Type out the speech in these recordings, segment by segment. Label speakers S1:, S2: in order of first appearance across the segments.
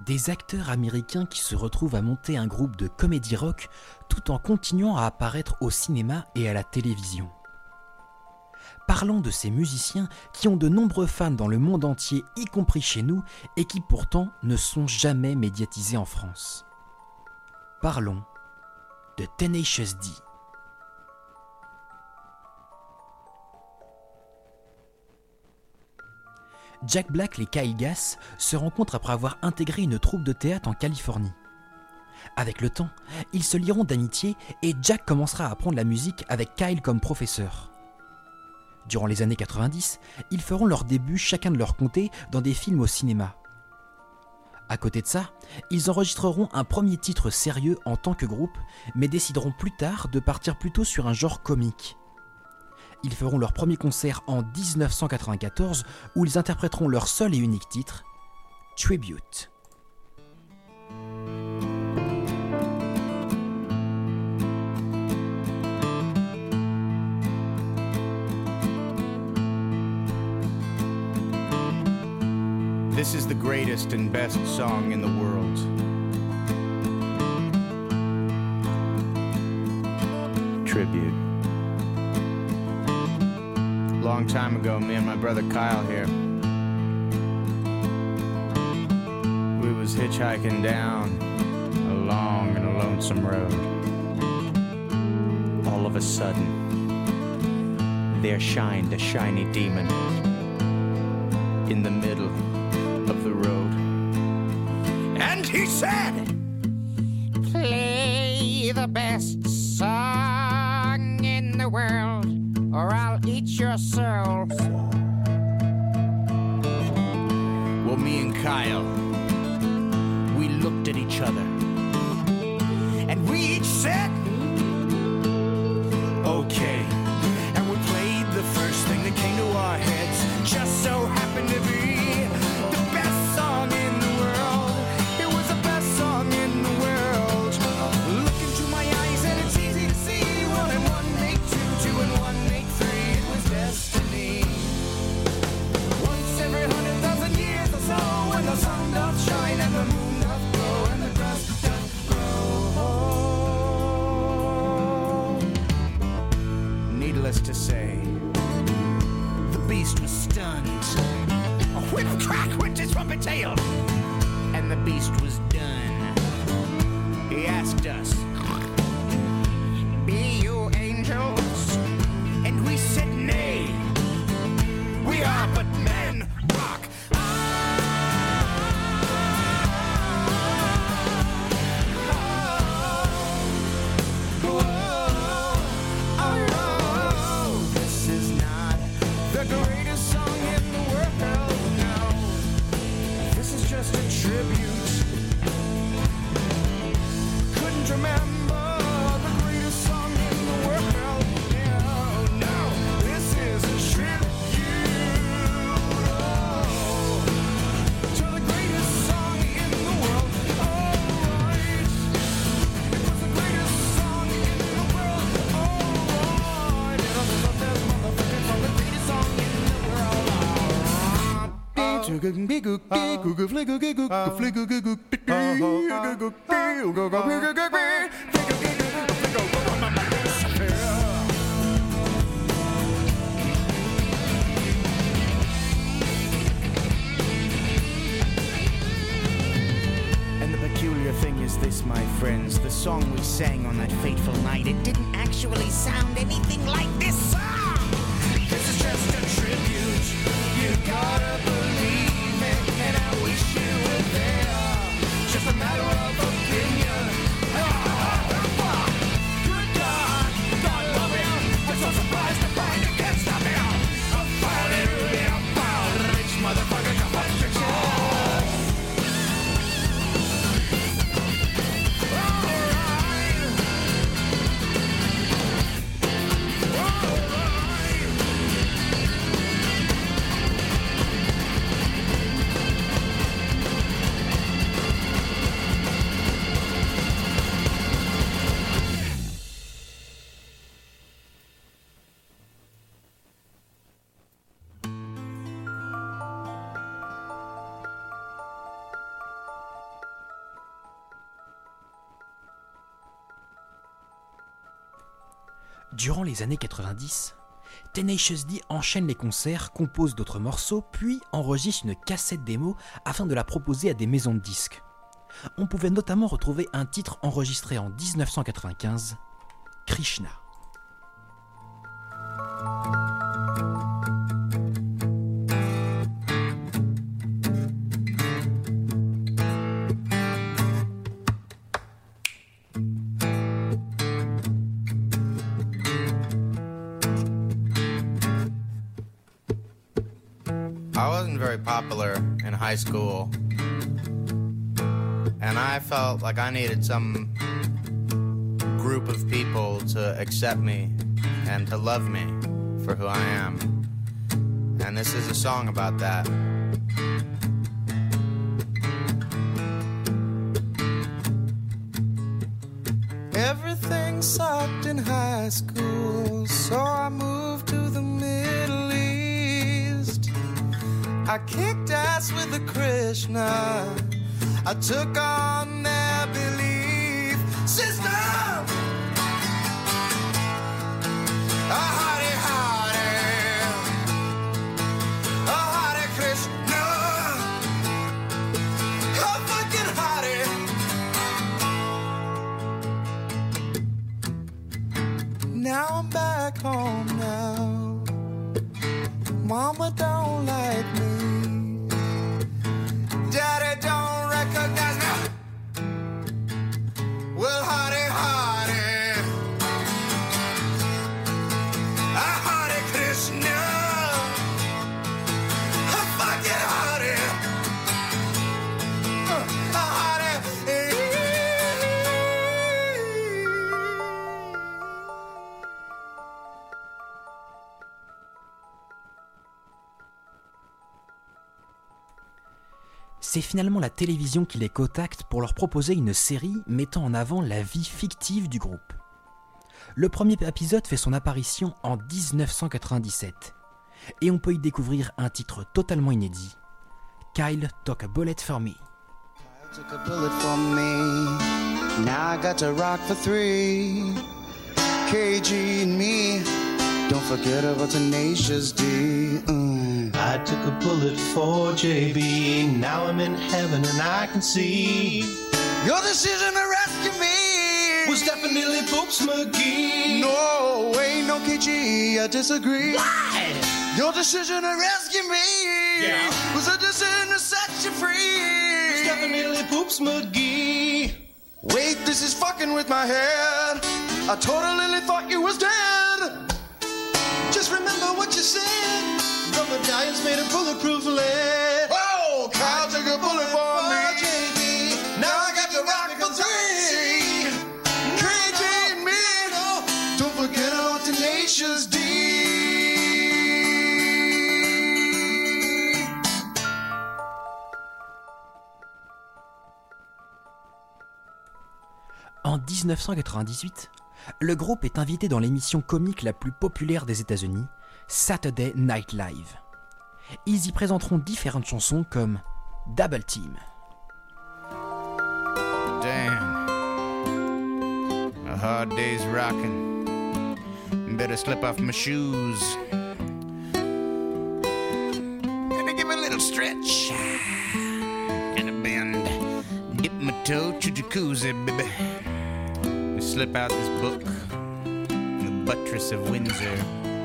S1: Des acteurs américains qui se retrouvent à monter un groupe de comédie rock tout en continuant à apparaître au cinéma et à la télévision. Parlons de ces musiciens qui ont de nombreux fans dans le monde entier, y compris chez nous, et qui pourtant ne sont jamais médiatisés en France. Parlons de Tenacious D. Jack Black et Kyle Gass se rencontrent après avoir intégré une troupe de théâtre en Californie. Avec le temps, ils se lieront d'amitié et Jack commencera à apprendre la musique avec Kyle comme professeur. Durant les années 90, ils feront leur début chacun de leur côté dans des films au cinéma. À côté de ça, ils enregistreront un premier titre sérieux en tant que groupe, mais décideront plus tard de partir plutôt sur un genre comique. Ils feront leur premier concert en 1994 où ils interpréteront leur seul et unique titre, Tribute.
S2: This is the greatest and best song in the world. Tribute. Long time ago, me and my brother Kyle here, we was hitchhiking down a long and a lonesome road. All of a sudden, there shined a shiny demon in the middle of the road. And he said, "Play the best song in the world, or I'll eat your soul." Well, me and Kyle, we looked at each other, and we each said, "Okay." And we played the first thing that came to our heads, just so happened to be to say, the beast was stunned. A whip crack went his trumpet tail, and the beast was done. He asked us, "Be you angels?" And we said, "Nay, we are but men." Rock. And the peculiar thing is this, my friends, the song we sang on that fateful night, it didn't actually sound anything like this song. This is just a tribute. You gotta believe it, and I wish you were there. Just a matter of opinion. Good God, God love you. I'm so surprised to find you can't stop me. I'm finally really about rich motherfucker constriction. Alright.
S1: Durant les années 90, Tenacious D enchaîne les concerts, compose d'autres morceaux, puis enregistre une cassette démo afin de la proposer à des maisons de disques. On pouvait notamment retrouver un titre enregistré en 1995, Krishna.
S3: I wasn't very popular in high school, and I felt like I needed some group of people to accept me and to love me for who I am. And this is a song about that. Everything sucked in high school, so I moved to the Middle East. I kicked ass with a Krishna. I took on their belief system. A Hare Hare, a Hare Krishna, a fucking Hare. Now I'm back home now. Mama don't like me. Daddy don't recognize me. Well, Hare Hare, a Hare Krishna, a fucking Hare, a Hare.
S1: C'est finalement la télévision qui les contacte pour leur proposer une série mettant en avant la vie fictive du groupe. Le premier épisode fait son apparition en 1997 et on peut y découvrir un titre totalement inédit, Kyle Took a Bullet for Me.
S2: Took a bullet for me. Now I got to rock for 3. KG and me. Don't forget about Tenacious D.
S4: I took a bullet for JB. Now I'm in heaven and I can see.
S2: Your decision to rescue me
S4: Was definitely Poops McGee.
S2: No way, no KG, I disagree.
S4: Why?
S2: Your decision to rescue me was a decision to set you free.
S4: Was definitely Poops McGee.
S2: Wait, this is fucking with my head. I totally thought you was dead.
S4: Just remember what you said. Rubber giants made of bulletproof lead.
S2: Oh, Kyle took a bullet for me.
S4: JB.
S2: Now I got to rock for 3. KG and me. Don't forget about Tenacious D.
S1: En 1998, le groupe est invité dans l'émission comique la plus populaire des États-Unis, Saturday Night Live. Ils y présenteront différentes chansons comme Double Team.
S3: Damn. A hard day's rocking. Better slip off my shoes. Gonna give a little stretch and a bend. Dip my toe to jacuzzi, baby. Slip out this book, The Buttress of Windsor.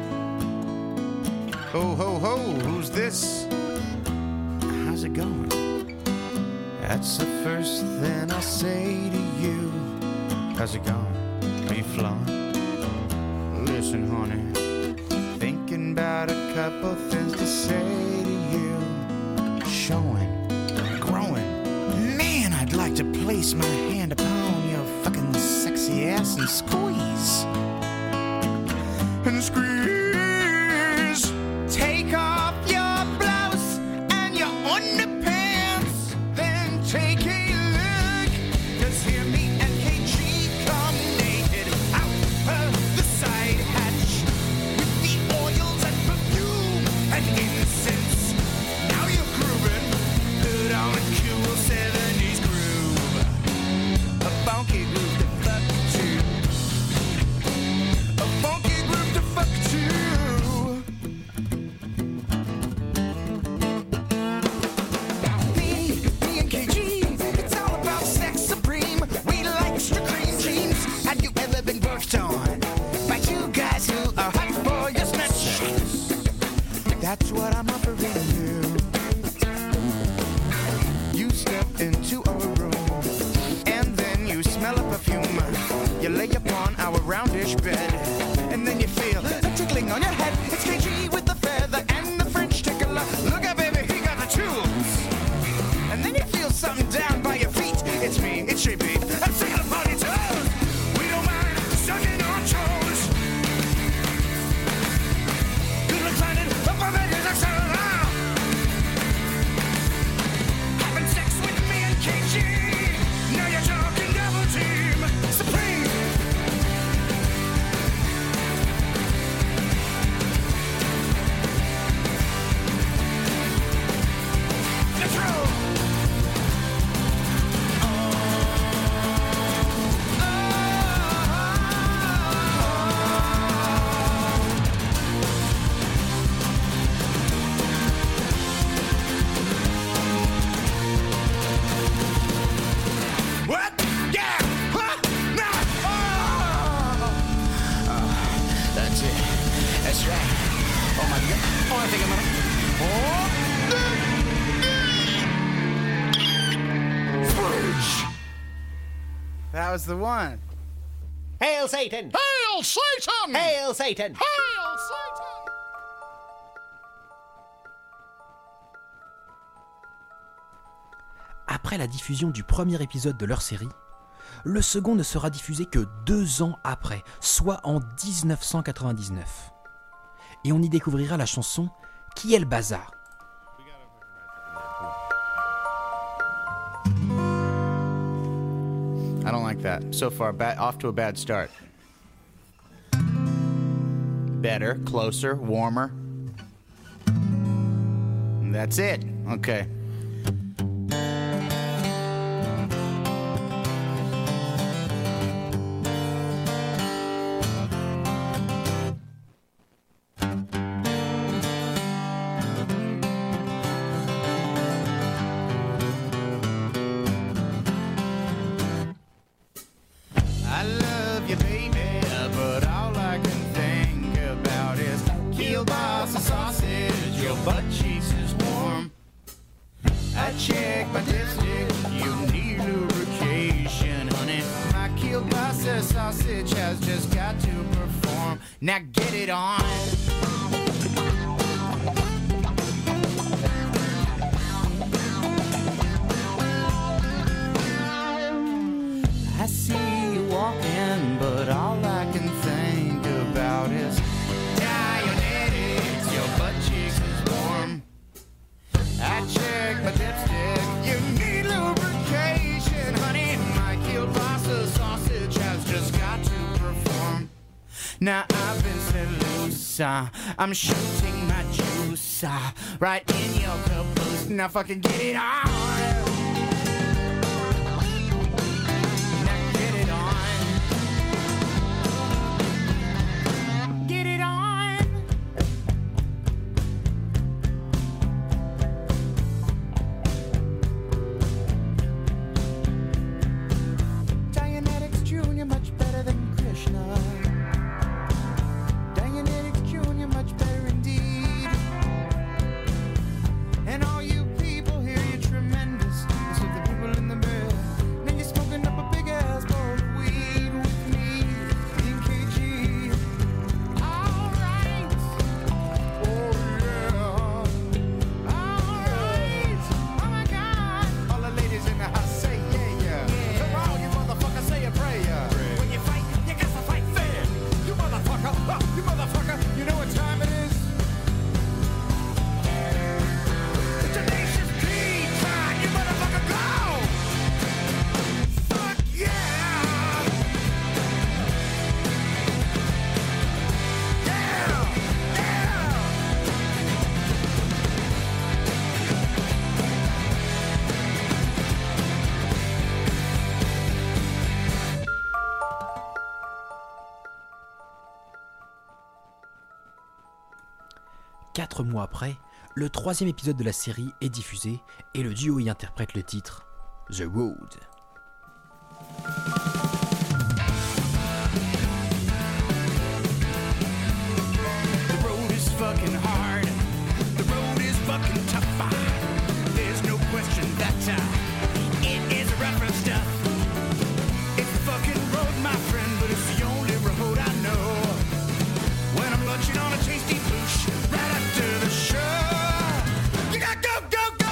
S3: Ho, ho, ho, who's this? How's it going? That's the first thing I say to you. How's it going? Are you flowing? Listen, honey, thinking about a couple things to say to you. Showing, growing. Man, I'd like to place my hand upon your fucking sexy ass and squeeze. And squeeze. Take off your blouse and your underpants. Then take a look. Just hear me and KG come naked out of the side hatch. With the oils and perfume and incense. Now you're grooving. Put on a cool 70s groove. A funky groove to fuck to. A funky to fuck too. Me and KG, it's all about sex supreme. We like extra cream jeans. Have you ever been worked on by two guys who are hot for your smash? That's what I'm offering you. You step into a room, and then you smell a perfume. You lay upon our roundish bed, and then you feel a tickling on your head. It's KG with the feather and the French tickler. Look out, baby, he got the tools. And then you feel something down by your feet. It's me, it's JB. I'm sick of party toes. We don't mind sucking on toes. Good reclining up on bed, it's having sex with me and KG. Now you're talking double team. Supreme. Let's roll. What? Yeah! Huh? No! That's it. That's right. Oh my God. Oh, I think I'm gonna... Fudge. That was the one.
S5: Hail Satan!
S6: Hail Satan!
S5: Hail Satan!
S6: Hail Satan!
S1: Après la diffusion du premier épisode de leur série, le second ne sera diffusé que 2 ans après, soit en 1999. Et on y découvrira la chanson « Qui est le bazar ?»
S3: I don't like that. So far, off to a bad start. Better, closer, warmer. That's it. Okay. I love you, baby, but all I can think about is kielbasa sausage, your butt cheeks is warm. I check my dipstick, you need lubrication, honey. My kielbasa sausage has just got to perform. Now get it on. I see you walking, but all I can think about is Dianetics, your butt cheeks is warm. I check my dipstick, you need lubrication, honey. My kielbasa sausage has just got to perform. Now I've been set loose, I'm shooting my juice right in your caboose. Now fucking get it on.
S1: 4 mois après, le 3e épisode de la série est diffusé et le duo y interprète le titre The Road.
S3: The road is fucking hard. The road is fucking tough. There's no question that it is rough and stuff. It's the fucking road, my friend, but it's the only road I know. When I'm lunching on a tasty boosh right after the show, you gotta go, go, go.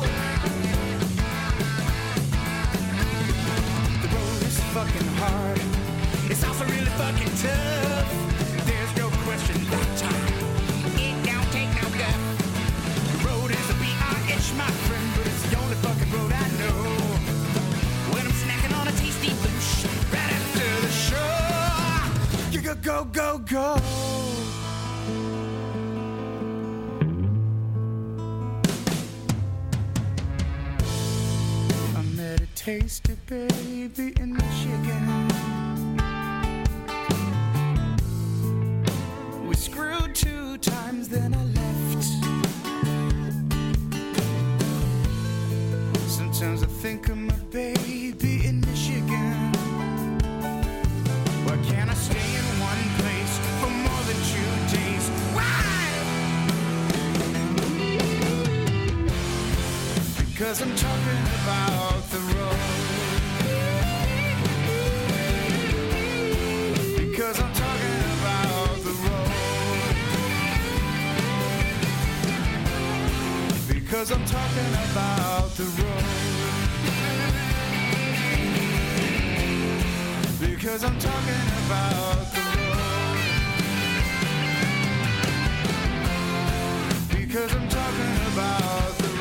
S3: The road is fucking hard. It's also really fucking tough. There's no question that it don't take no guff. The road is a B-I-H, my friend, but it's the only fucking road I know. When I'm snacking on a tasty boosh right after the show, you go, go, go, go. I met a tasty baby in Michigan. We screwed 2 times, then I left. Sometimes I think of my baby in Michigan. Why can't I stay in one place for more than 2 days? Why? Because I'm talking about the road. Because I'm talking about the road. Because I'm talking about the road. Because I'm talking about the road. Because I'm talking about the road.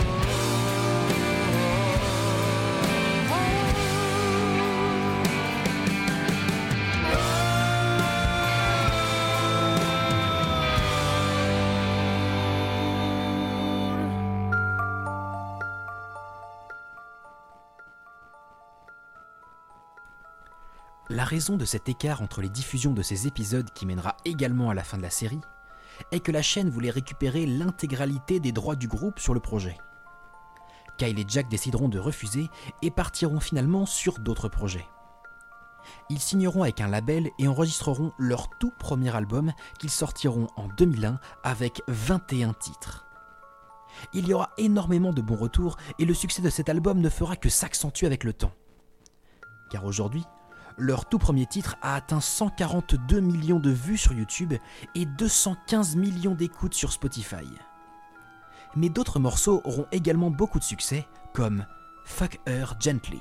S1: La raison de cet écart entre les diffusions de ces épisodes qui mènera également à la fin de la série est que la chaîne voulait récupérer l'intégralité des droits du groupe sur le projet. Kyle et Jack décideront de refuser et partiront finalement sur d'autres projets. Ils signeront avec un label et enregistreront leur tout premier album qu'ils sortiront en 2001 avec 21 titres. Il y aura énormément de bons retours et le succès de cet album ne fera que s'accentuer avec le temps. Car aujourd'hui, leur tout premier titre a atteint 142 millions de vues sur YouTube et 215 millions d'écoutes sur Spotify. Mais d'autres morceaux auront également beaucoup de succès, comme Fuck Her Gently.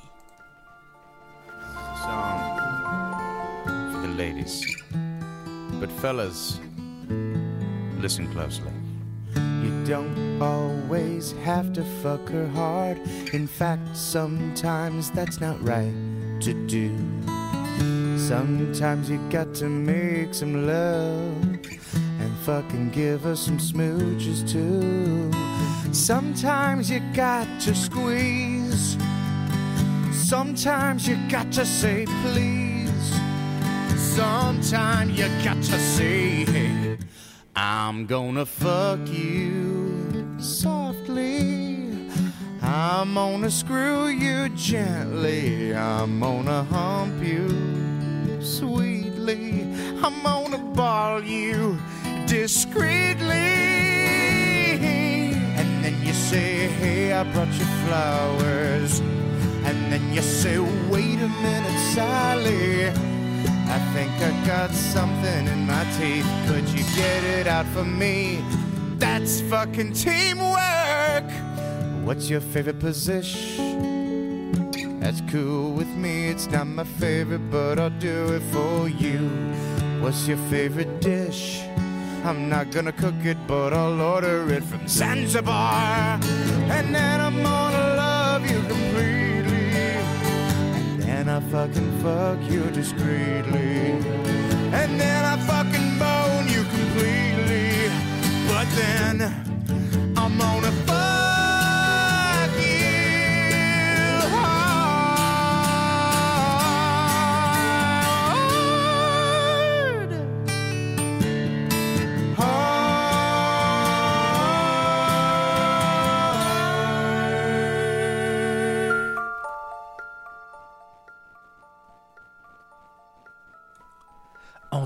S3: Song for the ladies. But fellas, listen closely. You don't always have to fuck her hard. In fact, sometimes that's not right to do. Sometimes you got to make some love and fucking give her some smooches too. Sometimes you got to squeeze. Sometimes you got to say please. Sometimes you got to say, hey, I'm gonna fuck you softly. I'm gonna screw you gently. I'm gonna hump you sweetly. I'm gonna ball you discreetly. And then you say, hey, I brought you flowers. And then you say, wait a minute, Sally, I think I got something in my teeth. Could you get it out for me? That's fucking teamwork. What's your favorite position? That's cool with me. It's not my favorite, but I'll do it for you. What's your favorite dish? I'm not gonna cook it, but I'll order it from Zanzibar. And then I'm gonna love you completely. And then I fucking fuck you discreetly. And then I fucking bone you completely. But then I'm gonna fuck you hard. Hard.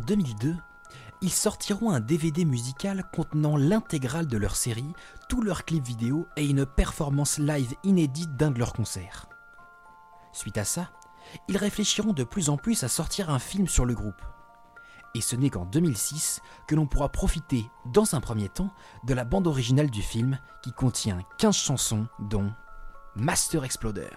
S1: 2002, ils sortiront un DVD musical contenant l'intégrale de leur série, tous leurs clips vidéo et une performance live inédite d'un de leurs concerts. Suite à ça, ils réfléchiront de plus en plus à sortir un film sur le groupe. Et ce n'est qu'en 2006 que l'on pourra profiter, dans un premier temps, de la bande originale du film qui contient 15 chansons, dont Master Exploder.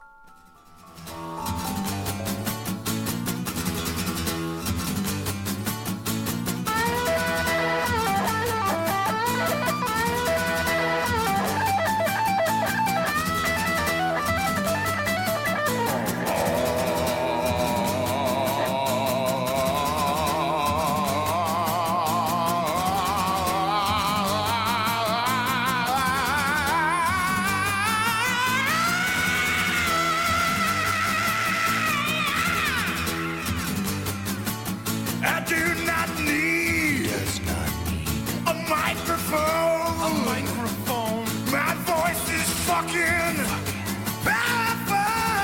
S3: I do not need a microphone. My voice is fucking powerful.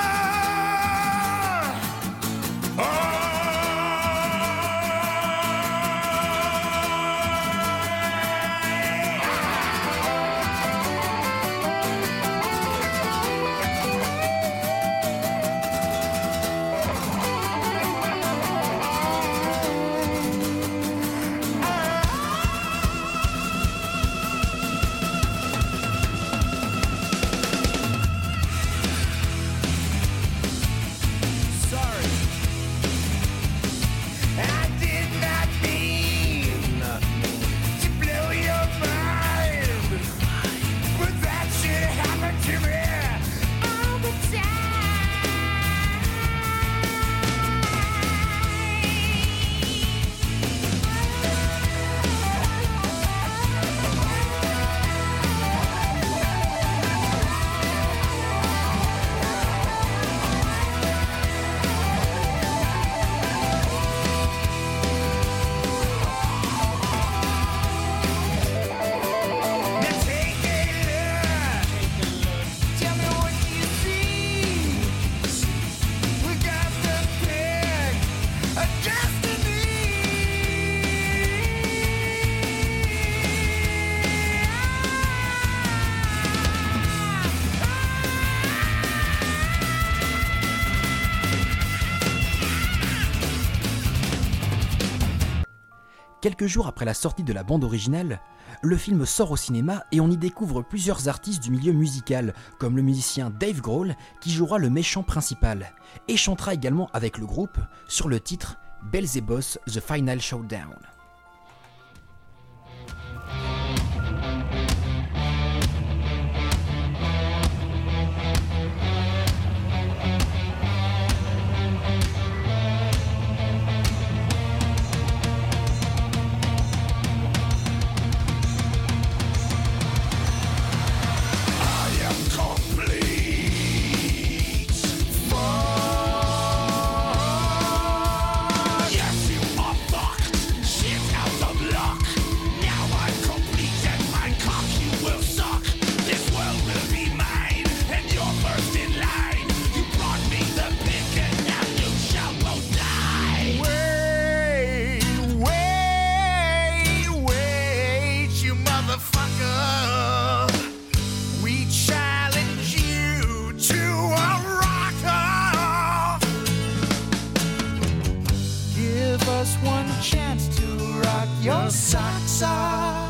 S1: Quelques jours après la sortie de la bande originale, le film sort au cinéma et on y découvre plusieurs artistes du milieu musical, comme le musicien Dave Grohl qui jouera le méchant principal, et chantera également avec le groupe sur le titre Beelzebos The Final Showdown.
S3: One chance to rock your socks off.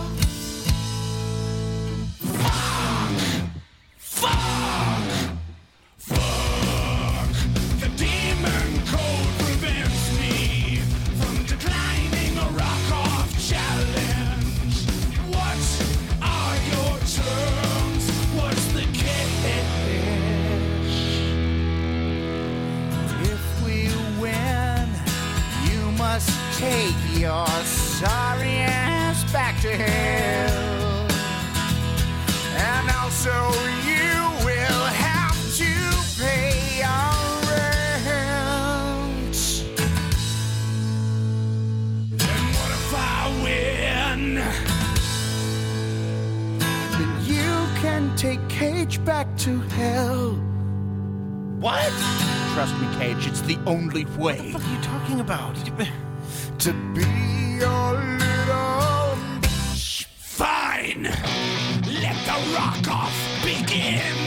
S3: Fuck. The demon code prevents me from declining a rock-off challenge. What are your terms? What's the catch? If we win, you must take your sorry ass back to hell. And also you will have to pay your rent. And what if I win? Then you can take Cage back to hell.
S7: What?
S8: Trust me, Cage, it's the only way.
S7: What the fuck are you talking about?
S3: to be your little bitch.
S7: Fine! Let the rock-off begin!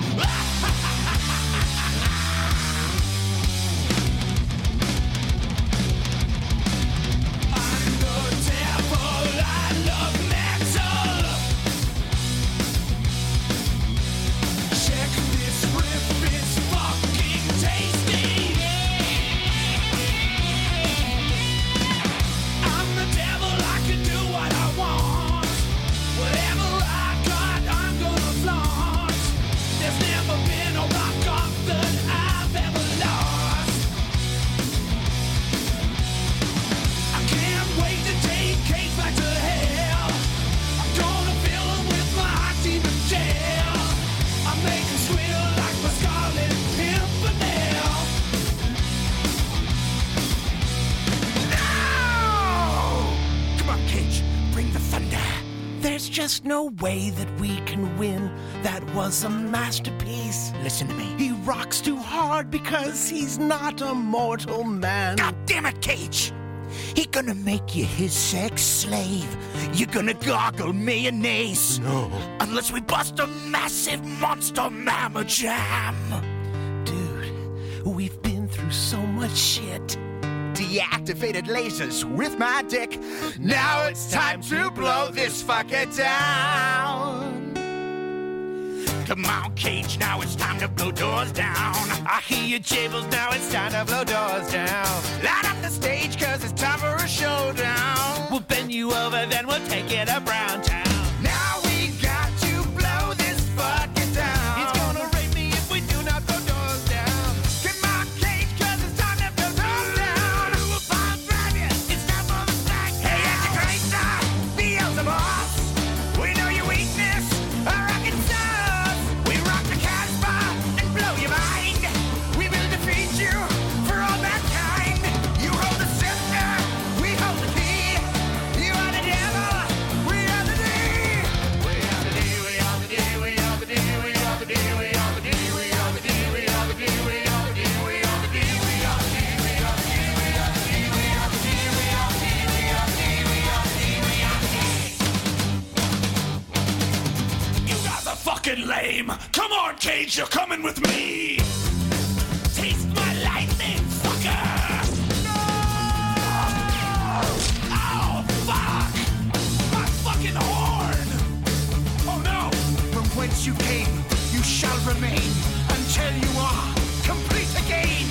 S7: I'm the devil, I love metal! Check this riff, it's fucking tasty! I'm the devil, I can do what I want. Whatever I got, I'm gonna flaunt. There's never been a rock-off that I've ever lost. I can't wait to take Cage back to hell. I'm gonna fill him with my demon jail. I make him squeal like my Scarlet Pimpernel. No! Come on, Cage, bring the thunder.
S5: There's just no way that we can win. That was a masterpiece.
S7: Listen to me.
S5: He rocks too hard because he's not a mortal man.
S7: God damn it, Cage! He gonna make you his sex slave. You're gonna gargle mayonnaise.
S5: No.
S7: Unless we bust a massive monster mamma jam.
S5: Dude, we've been through so much shit.
S3: Deactivated lasers with my dick. Now it's time to blow this fucker down.
S7: Come on, Cage, now it's time to blow doors down.
S3: I hear your jables, now it's time to blow doors down. Light up the stage, cause it's time for a showdown.
S5: We'll bend you over, then we'll take it to Brown Town.
S3: Now we got to blow this fucker down.
S5: He's gonna rape me if we do not blow doors down.
S3: Come on, Cage, cause it's time to blow doors down. I'll drive you, it's time for the snack. Hey, Antichrist, Beelzebub, we know your weakness, a rocket sauce. We rock the Casbah and blow your mind. We will defeat you for all mankind. You hold the scepter, we hold the key. You are the devil, we are the D. We are the D, we are the D, we are the D, we are the D, we are the D, we are the D, we are the D, we are the D, we are the D, we are the D, we are the D, we are the D, we are the D, we are the D, we are the D, we are the D, we are the D, we are the D.
S7: You guys are fucking lame. Come on, Cage, you're coming with me. Taste my lightning, fucker. No! Ow, fuck! My fucking horn! Oh no!
S3: From whence you came, you shall remain until you are complete again.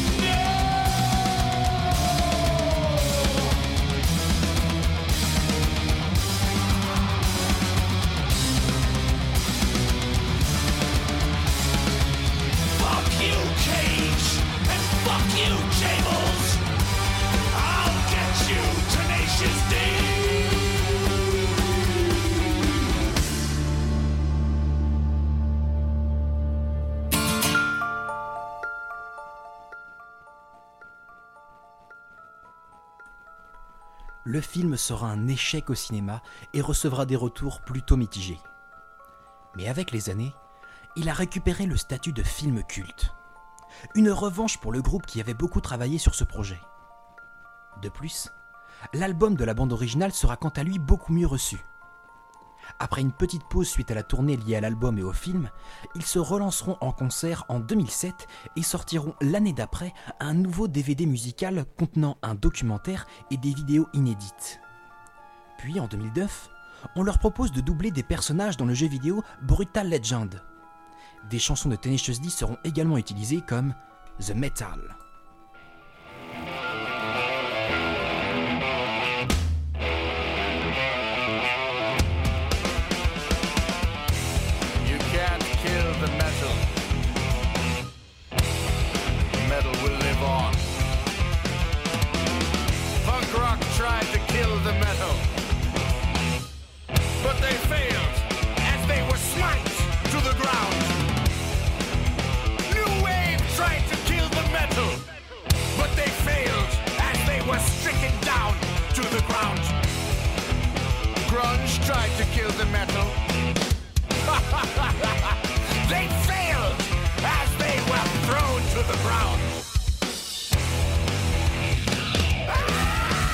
S7: Fuck you, Cage! And fuck you, Jables! I'll get you, Tenacious D!
S1: Le film sera un échec au cinéma et recevra des retours plutôt mitigés. Mais avec les années, il a récupéré le statut de film culte. Une revanche pour le groupe qui avait beaucoup travaillé sur ce projet. De plus, l'album de la bande originale sera quant à lui beaucoup mieux reçu. Après une petite pause suite à la tournée liée à l'album et au film, ils se relanceront en concert en 2007 et sortiront l'année d'après un nouveau DVD musical contenant un documentaire et des vidéos inédites. Puis en 2009, on leur propose de doubler des personnages dans le jeu vidéo Brutal Legend. Des chansons de Tenacious D seront également utilisées comme The Metal.
S3: You can't kill the metal. Metal will live on. Punk rock tried to kill the metal, but they failed as they were smite to the ground. New wave tried to kill the metal, but they failed as they were stricken down to the ground. Grunge tried to kill the metal. They failed as they were thrown to the ground.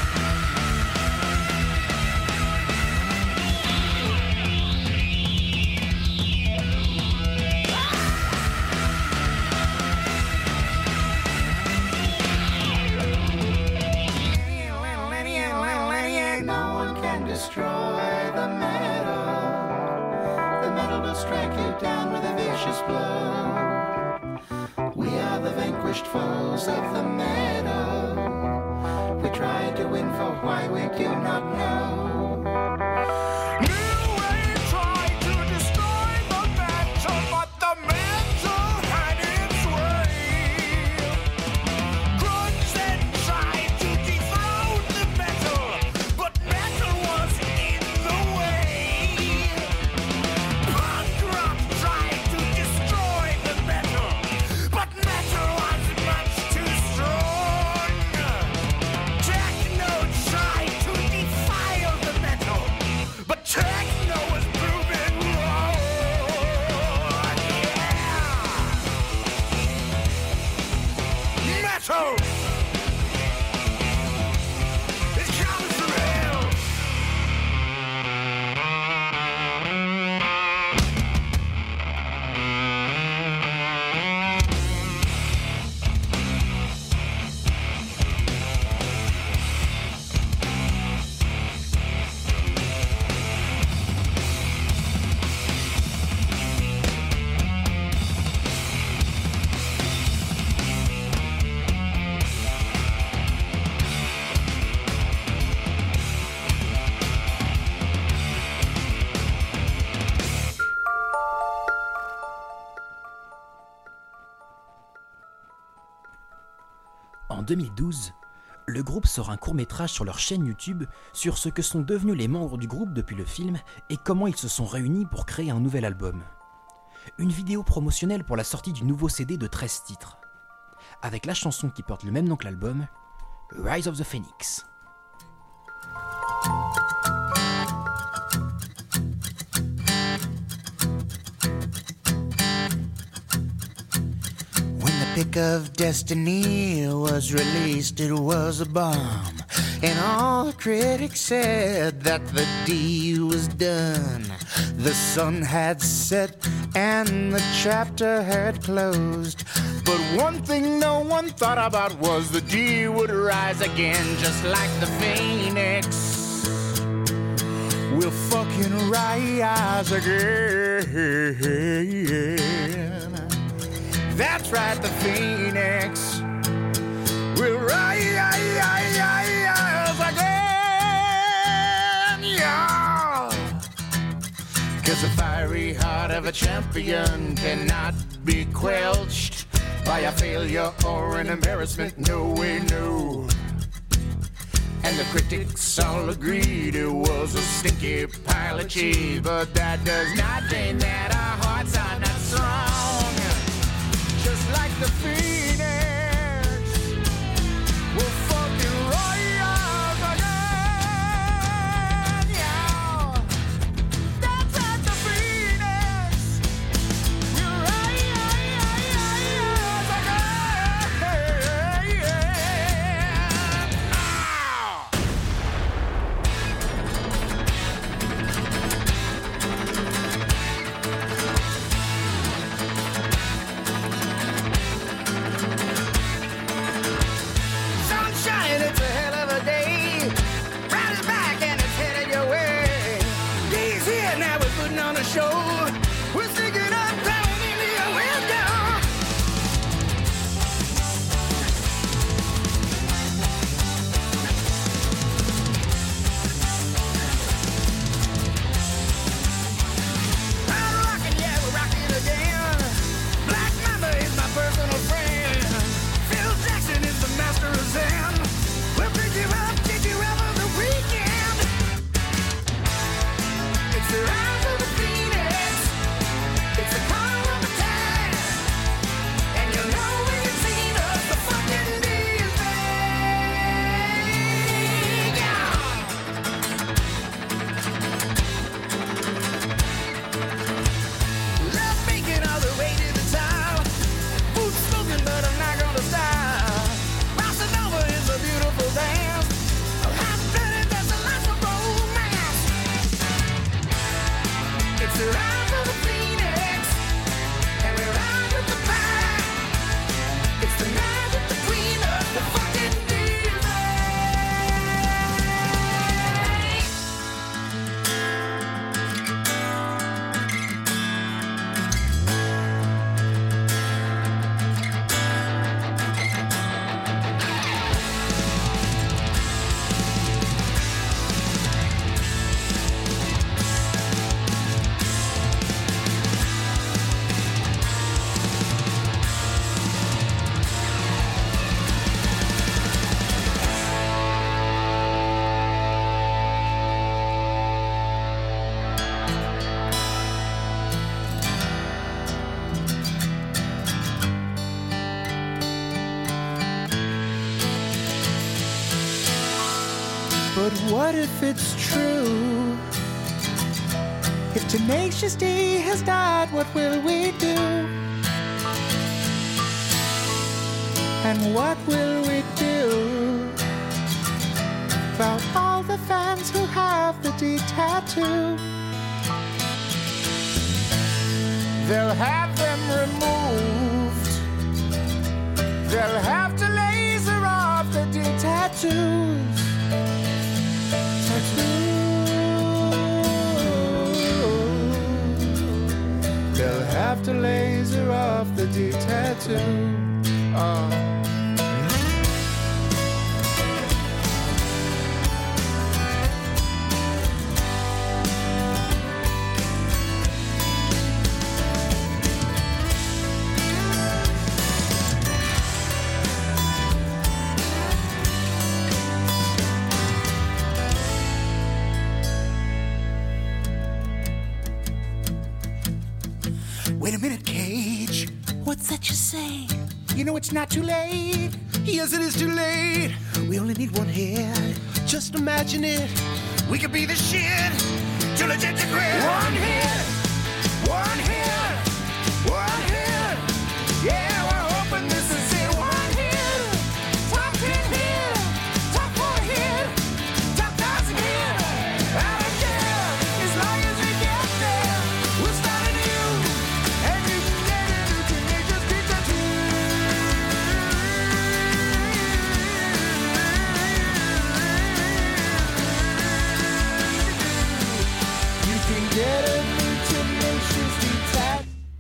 S4: strike you down with a vicious blow. We are the vanquished foes of the meadow. We try to win for why we do not know.
S1: En 2012, le groupe sort un court-métrage sur leur chaîne YouTube sur ce que sont devenus les membres du groupe depuis le film et comment ils se sont réunis pour créer un nouvel album. Une vidéo promotionnelle pour la sortie du nouveau CD de 13 titres, avec la chanson qui porte le même nom que l'album, Rise of the Phoenix.
S2: Pick of Destiny was released, it was a bomb. And all critics said that the deal was done. The sun had set and the chapter had closed. But one thing no one thought about was the deal would rise again, just like the phoenix. We'll fucking rise again. That's right, the phoenix will rise again, yeah. 'Cause the fiery heart of a champion cannot be quenched by a failure or an embarrassment, no way, no. And the critics all agreed it was a stinky pile of cheese, but that does not mean that our hearts are not strong. Just like the phoenix, we'll fucking rise again, yeah. That's like the phoenix, we'll rise again, it's a hell of a day. Ride is back and it's headed your way. Day's here, now we're putting on a show. We're sticking up down into your window. I'm rocking, yeah, we're rocking again. Black Mamba is my personal friend. Phil Jackson is the master of Zen. We'll pick you up, take you out on the weekend. It's the rise of the phoenix.
S4: what if it's true? If Tenacious D has died, what will we do? And what will we do about all the fans who have the D tattoo? They'll have them removed. They'll have to laser off the D tattoos. They'll have to laser off the D tattoo.
S2: Wait a minute, Cage. What's that you say? You know it's not too late. Yes, it is too late. We only need one hit. Just imagine it. We could be the shit. Too legit to quit. One hit. One hit. One hit. Yeah, we're hoping this is it. One hit. Top 10 hit. Top 4 hit. Top 1,000 hit. I don't care. As long as we get there. We'll start anew. And you can get a new Tenacious D tattoo. You can get a new Tenacious D tattoo.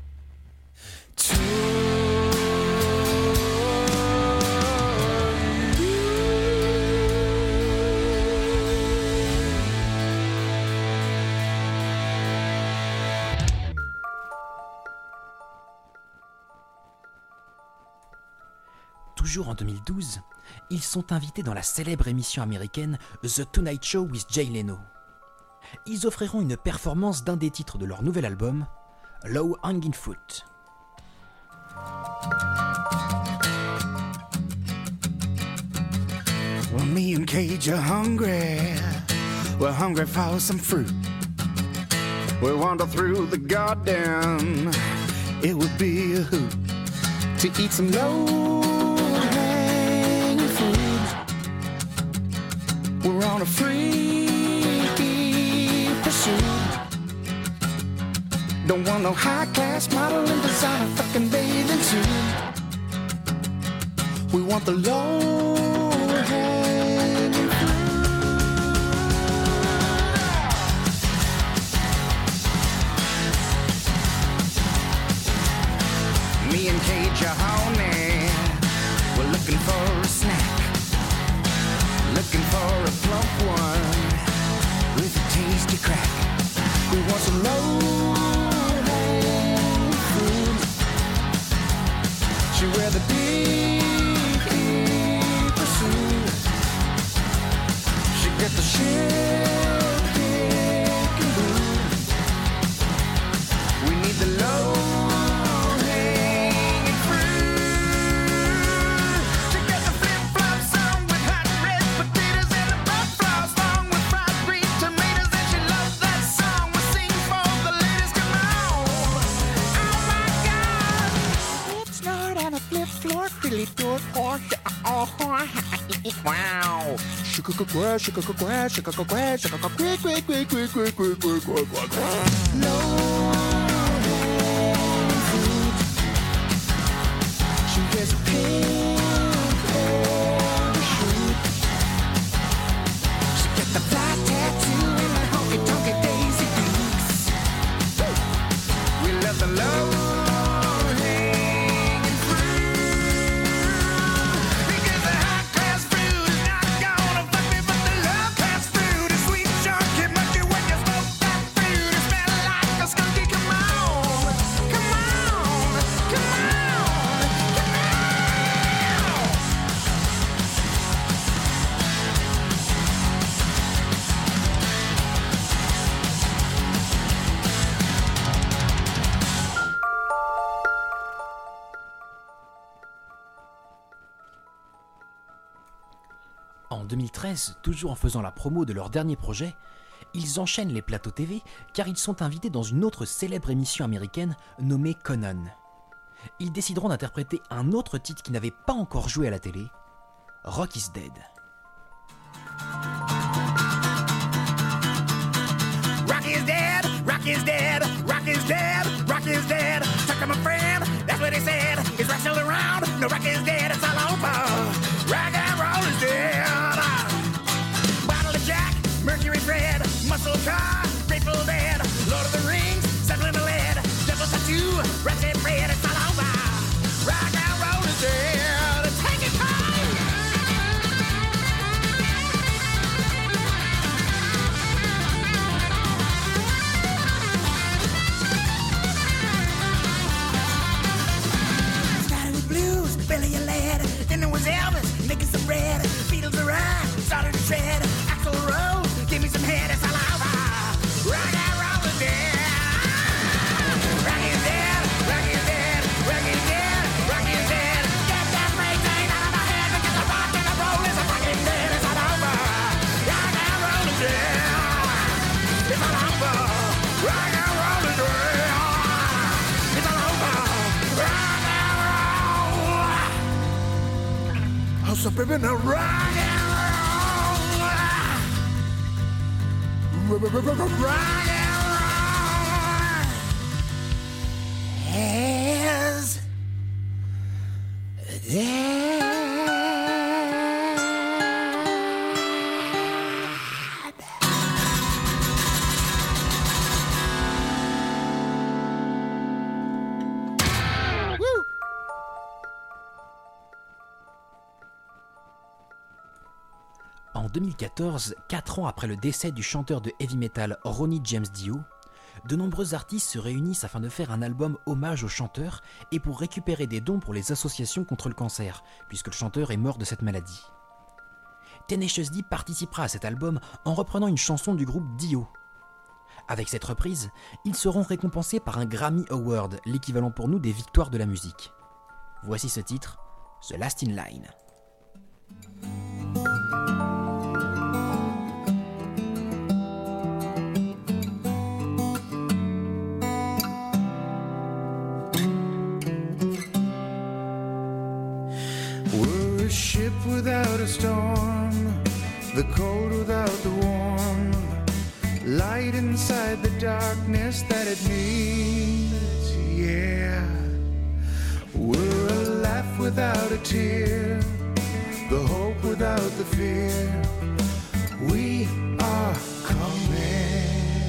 S1: Toujours en 2012, ils sont invités dans la célèbre émission américaine The Tonight Show with Jay Leno. Ils offriront une performance d'un des titres de leur nouvel album, Low Hanging Fruit.
S2: Well, me and Cage are hungry. We're hungry for some fruit. We wander through the garden. It would be a hoot to eat some low-hanging fruit. We're on a free pursuit. Don't want no high-class model and designer fucking bathing suit. We want the low-hanging fruit. Me and Cage are horny. We're looking for a snack. Looking for a plump one with a tasty crack. We want some low-hanging fruit. She wear the deep pursuit. She get the shit kicking boot. We need the low-hanging fruit. She got the flip-flops on with hot red potatoes and the butt-flops long with fried green tomatoes. And she loves that song. We'll sing for the ladies. Come on. Oh my God. It's not on a flip-flop. Really good. Wow. Low-hanging fruit. She wears a pink parachute. She got the fly tattoo and the honky-tonky Daisy Dukes. We love the low-hanging fruit. Because the high-class fruit is not gonna fuck me, but the low-class fruit is sweet, sharp, get mucky when you smoke that fruit. It smells like a skunky
S1: 2013, toujours en faisant la promo de leur dernier projet, ils enchaînent les plateaux TV car ils sont invités dans une autre célèbre émission américaine nommée Conan. Ils décideront d'interpréter un autre titre qui n'avait pas encore joué à la télé, Rock is Dead.
S2: Rock is dead, rock is dead, rock is dead, rock is dead. Talk to my friend, that's what he said. Is rock still around? No, rock is dead, it's all over. Rock and roll is dead. Bottle of Jack, Mercury Red, Muscle Car, Grateful Dead, Lord of the Rings, Settling the Lead, Devil's Tattoo, Ratchet Red, it's all over. Rock and roll is dead. Take it home. Started with blues, Billy and Lead, then there was Elvis, making some bread, Beatles around, started to tread, Axl Rose, give me some head, it's all over. Rock and roll is dead. Rock is dead, rock is dead, rock is dead, rock is dead. Get that brain drain out of my head because the rock and the roll is a fucking dead, it's all over. Rock and roll is dead. It's all over. Rock and roll is dead. It's all over. Rock and roll. Oh, so baby, now rock and roll. Rock and roll is dead.
S1: En 2014, 4 ans après le décès du chanteur de heavy metal Ronnie James Dio, de nombreux artistes se réunissent afin de faire un album hommage au chanteur et pour récupérer des dons pour les associations contre le cancer, puisque le chanteur est mort de cette maladie. Tenacious D participera à cet album en reprenant une chanson du groupe Dio. Avec cette reprise, ils seront récompensés par un Grammy Award, l'équivalent pour nous des victoires de la musique. Voici ce titre, The Last in Line.
S3: We're a ship without a storm, the cold without the warm, light inside the darkness that it needs, yeah. We're a laugh without a tear, the hope without the fear. We are coming.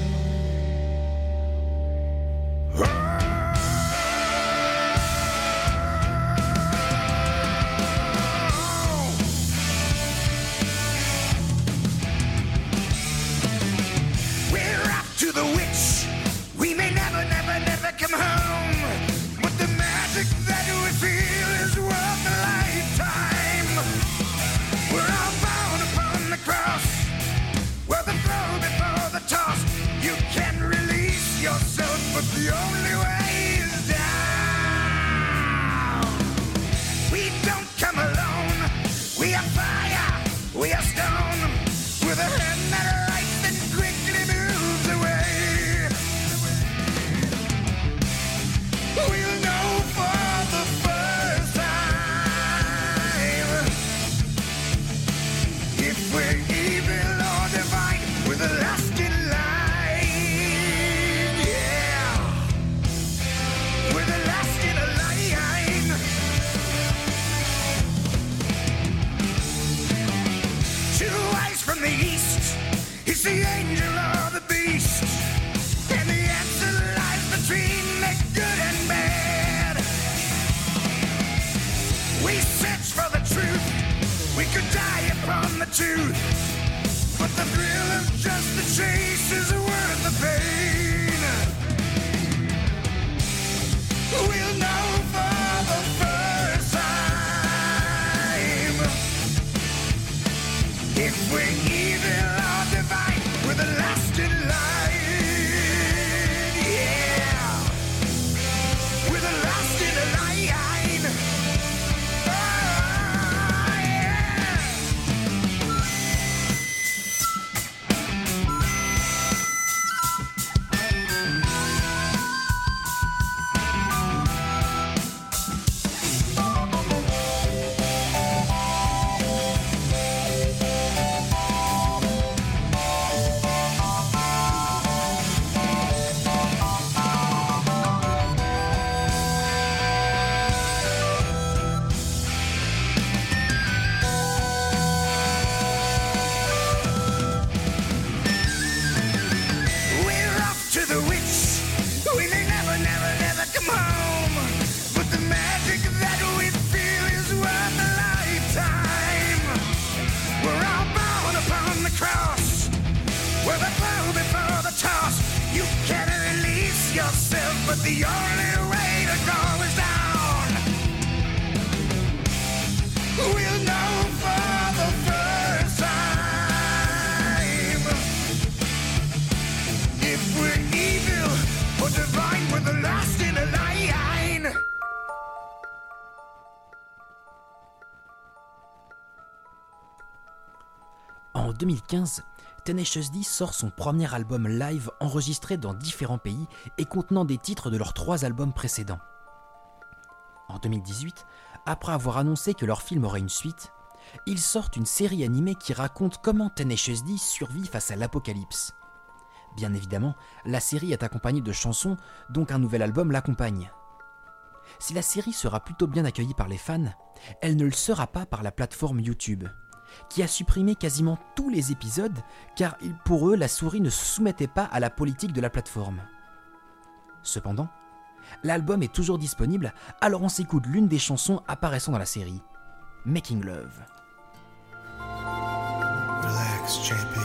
S2: To the witch, we may never, never, never come home, but the magic that we feel is worth a lifetime. We're all bound upon the cross, where the throw before the toss. You can release yourself, but the only way is down. We don't come alone, we are fire, we are stone, with a hand that writes and quickly moves away. We'll know for the first time if we're evil or divine with a lasting line, yeah, with a lasting line. Two eyes from the east, he's the angel or the beast, and the answer lies between the good and bad. We search for the truth, we could die upon the tooth, but the thrill of just the chase is worth the pain. We'll know for the first time if we're evil or divine with a lasting line, yeah, with a lasting line, oh, yeah.
S3: but the only way to go is down. We'll know for the first time if we're evil or divine. We're the last in a line.
S1: En 2015, Tenacious D sort son premier album live enregistré dans différents pays et contenant des titres de leurs 3 albums précédents. En 2018, après avoir annoncé que leur film aurait une suite, ils sortent une série animée qui raconte comment Tenacious D survit face à l'apocalypse. Bien évidemment, la série est accompagnée de chansons, donc un nouvel album l'accompagne. Si la série sera plutôt bien accueillie par les fans, elle ne le sera pas par la plateforme YouTube, qui a supprimé quasiment tous les épisodes car pour eux la souris ne se soumettait pas à la politique de la plateforme. Cependant, l'album est toujours disponible, alors on s'écoute l'une des chansons apparaissant dans la série, Making Love.
S3: Relax, JP.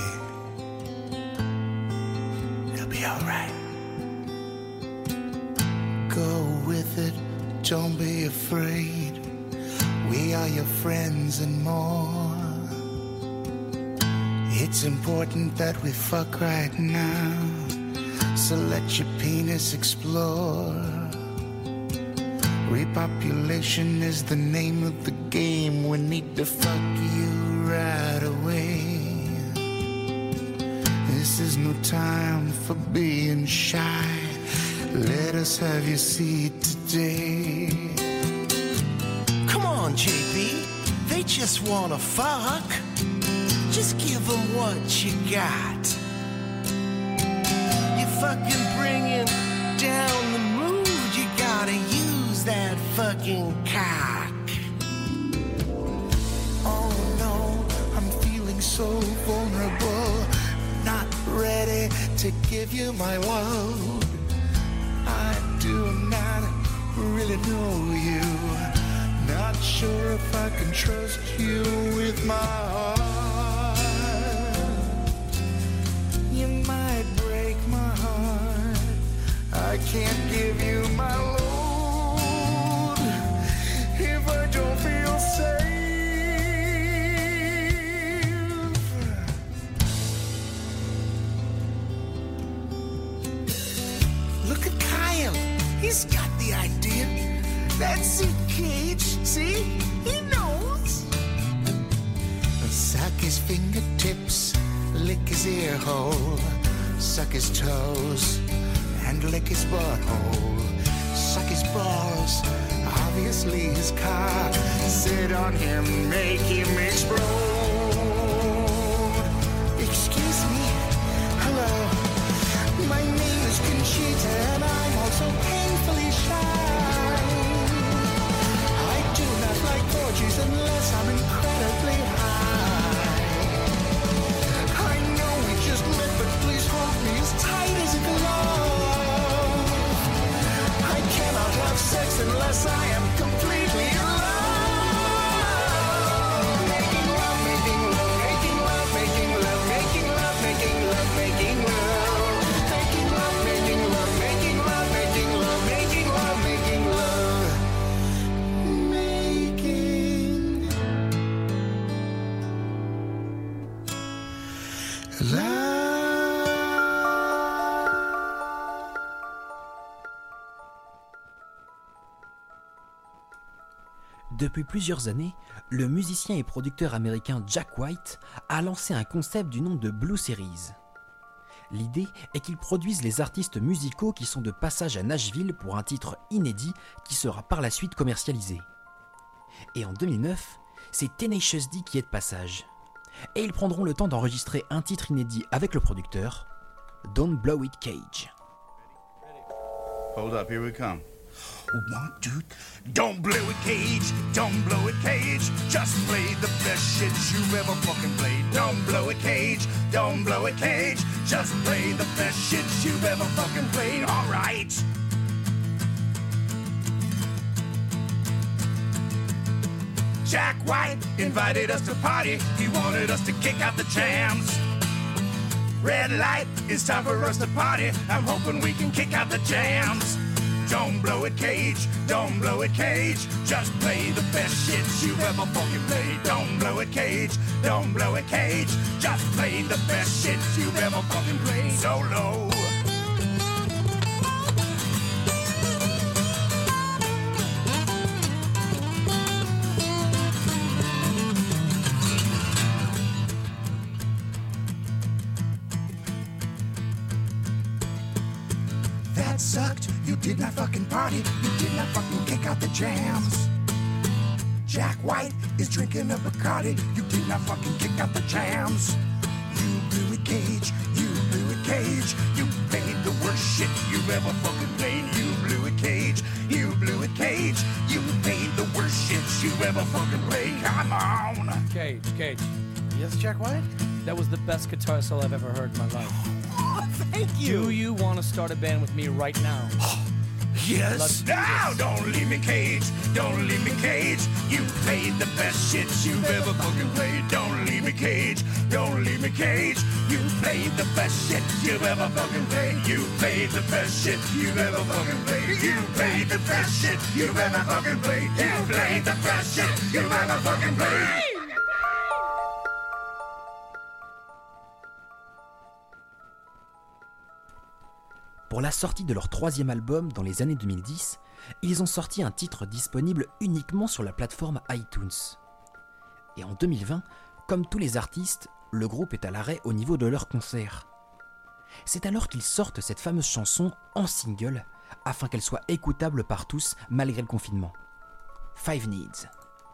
S3: It'll be alright. Go with it, don't be afraid. We are your friends and more. It's important that we fuck right now, so let your penis explore. Repopulation is the name of the game. We need to fuck you right away. This is no time for being shy. Let us have your seat today.
S5: Come on, JB. They just wanna fuck. Just give them what you got. You're fucking bringing down the mood. You gotta use that fucking cock.
S3: Oh no, I'm feeling so vulnerable. Not ready to give you my love. I do not really know you. Not sure if I can trust you with my heart. You might break my heart. I can't give you my load if I don't feel safe. Look at Kyle. He's got the idea. That's it, Cage. See? He knows. Suck his fingertips, lick his ear hole, suck his toes, and lick his butthole. Suck his balls, obviously his cock. Sit on him, make him explode. Excuse me. Hello. My name is Conchita, and I'm also painfully shy. I do not like orgies unless I'm incredibly high. I know we just met, but please hold me as tight as a glove. I cannot have sex unless I am completely alone. Making love, making love, making love, making love, making love, making love, making love. Making love, making love, making love, making love, making love, making love. Making love.
S1: Depuis plusieurs années, le musicien et producteur américain Jack White a lancé un concept du nom de Blue Series. L'idée est qu'il produise les artistes musicaux qui sont de passage à Nashville pour un titre inédit qui sera par la suite commercialisé. Et en 2009, c'est Tenacious D qui est de passage. Et ils prendront le temps d'enregistrer un titre inédit avec le producteur, Don't Blow It Cage.
S3: Hold up, here we come. 1, 2, don't blow it, Cage. Don't blow it, Cage. Just play the best shit you've ever fucking played. Don't blow it, Cage. Don't blow it, Cage. Just play the best shit you've ever fucking played. All right. Jack White invited us to party. He wanted us to kick out the jams. Red light, it's time for us to party. I'm hoping we can kick out the jams. Don't blow it, Cage. Don't blow it, Cage. Just play the best shit you've ever fucking played. Don't blow it, Cage. Don't blow it, Cage. Just play the best shit you've ever fucking played. Solo.
S2: That sucked. You did not fucking party. You did not fucking kick out the jams. Jack White is drinking a Bacardi. You did not fucking kick out the jams. You blew it, Cage. You blew it, Cage. You played the worst shit you've ever fucking played. You blew it, Cage. You blew it, Cage. You played the worst shit you've ever fucking played. Come on.
S8: Cage.
S5: Yes, Jack White?
S8: That was the best guitar solo I've ever heard in my life.
S5: Thank you.
S8: Do you want to start a band with me right now?
S3: Yes.
S8: Let's do
S3: Now,
S8: this.
S3: don't leave me, Cage. Don't leave me, Cage. You played the best shit you've ever fucking played. Don't leave me, Cage. Don't leave me, Cage. You played the best shit you've ever fucking played. You played the best shit you've ever fucking played. You played the best shit you've ever fucking played. You played the best shit you've ever fucking played.
S1: Pour la sortie de leur troisième album dans les années 2010, ils ont sorti un titre disponible uniquement sur la plateforme iTunes. Et en 2020, comme tous les artistes, le groupe est à l'arrêt au niveau de leurs concerts. C'est alors qu'ils sortent cette fameuse chanson en single, afin qu'elle soit écoutable par tous malgré le confinement. Five Needs.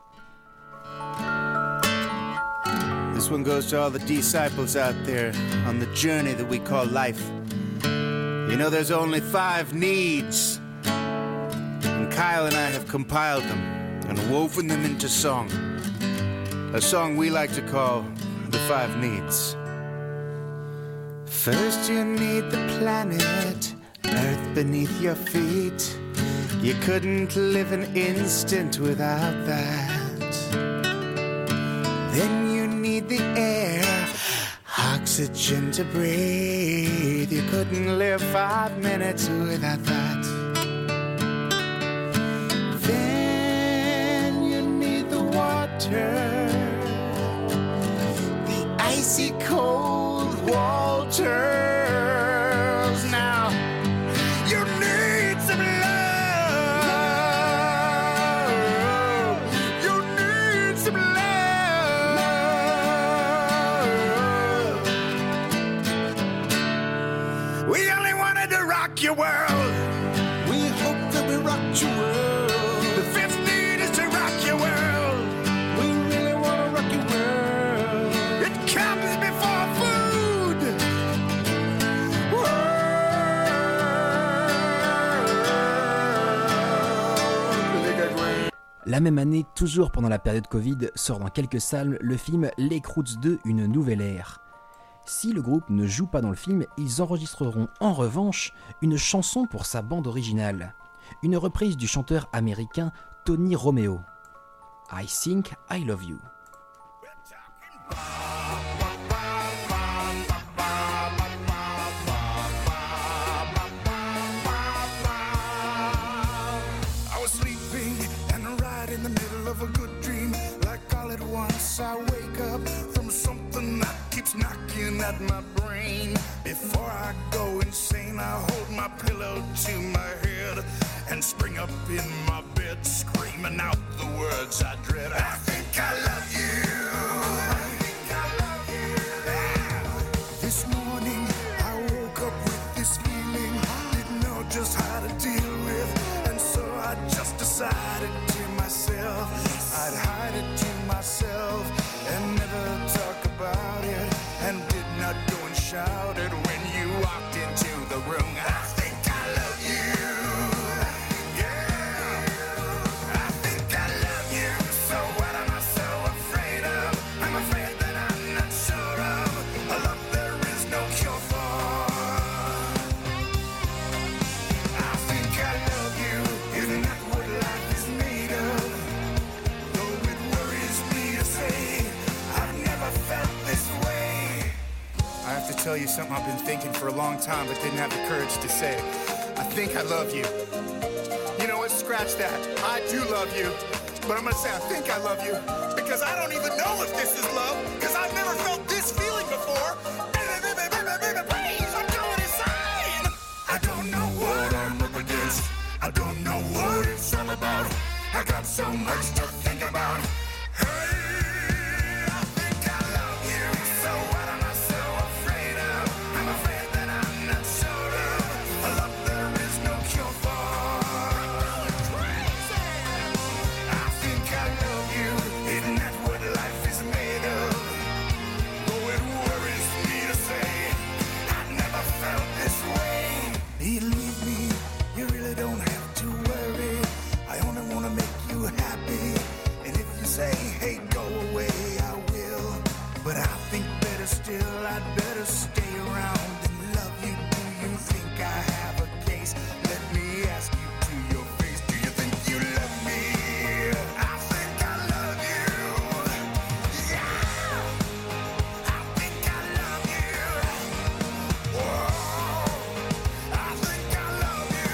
S3: This one goes to all the disciples out there on the journey that we call life. You know, there's only 5 needs, and Kyle and I have compiled them and woven them into song. A song we like to call The 5 Needs. First you need the planet, earth beneath your feet. You couldn't live an instant without that. Then you need the air, oxygen to breathe. You couldn't live 5 minutes without that. Then you need the water, the icy cold waters. Now you need some love. You need some love. We only wanted to rock your world.
S2: We hope that we rocked your world.
S3: The 5th need is to rock your world.
S2: We really want to rock your world.
S3: It comes before food.
S1: La même année, toujours pendant la période Covid, sort dans quelques salles le film Les Croods 2, une nouvelle ère. Si le groupe ne joue pas dans le film, ils enregistreront en revanche une chanson pour sa bande originale, une reprise du chanteur américain Tony Romeo. I Think I Love You.
S2: I was sleeping and right in the middle of a good dream. Like all at once I wake up from something that keeps knocking at my brain. Before I go insane, I hold my pillow to my head and spring up in my bed, screaming out the words I dread. I think I love you. I think I love you. This morning I woke up with this feeling, didn't know just how to deal with, and so I just decided to myself I'd hide it to myself and never talk about it, and did not go and shout it when you walked into the room. I think I love you. Yeah, I think I love you. So what am I so afraid of? I'm afraid that I'm not sure of a love there is no cure for. I think I love you. Isn't that what life is made of? Though it worries me to say I've never felt this way.
S3: I have to tell you something I've been thinking for a long time but didn't have the courage to say. I think I love you.
S9: scratch that. I do love you. But I'm gonna say I think I love you. Because I don't even know if this is love. Because I've never felt this feeling before. Please, I'm going insane. I don't know what I'm up against. I don't know what it's all about. I got so much to think about. Hey, I think I love you. So what am I so afraid of? I'm afraid that I'm not sure of a love there is no cure for. Crazy. I think I love you. Isn't that what life is made of? Though it worries me to say I never felt this way. Believe me, you really don't have to worry. I only want to make you happy. And if you say, hey, go away, I will. But I think better still, I'd better stay around and love you. Do you think I have a case? Let me ask you to your face. Do you think you love me? I think I love you. Yeah, I think I love you. Whoa, I think I love you.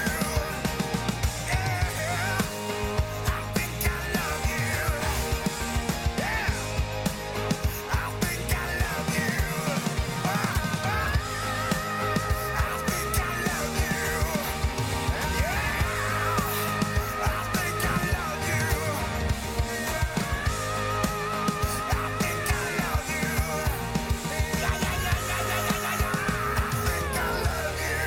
S9: Yeah, I think I love you. Yeah, I think I love you. I think I love you. Yeah, I think I love you. I think I love you. Yeah, yeah, yeah, yeah, yeah, yeah, yeah, yeah. I think I love you.